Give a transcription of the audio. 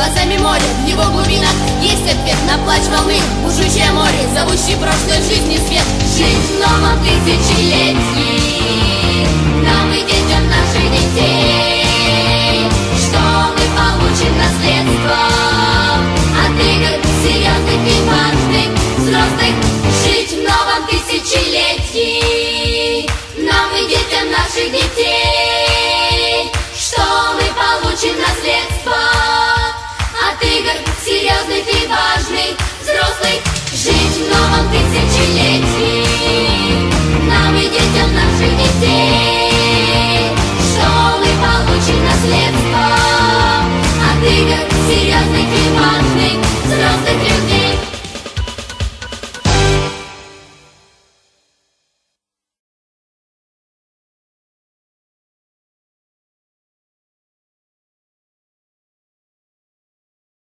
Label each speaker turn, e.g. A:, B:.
A: глазами море. В его глубинах есть ответ на плач волны. Бушующее море, зовущий прошлой жизни свет.
B: Жить в новом тысячелетии нам и детям наших детей, что мы получим наследство от игр серьезных и важных взрослых. Жить в новом тысячелетии нам и детям наших детей, что мы получим наследство от игр серьезных и важных взрослых. Жить в новом тысячелетии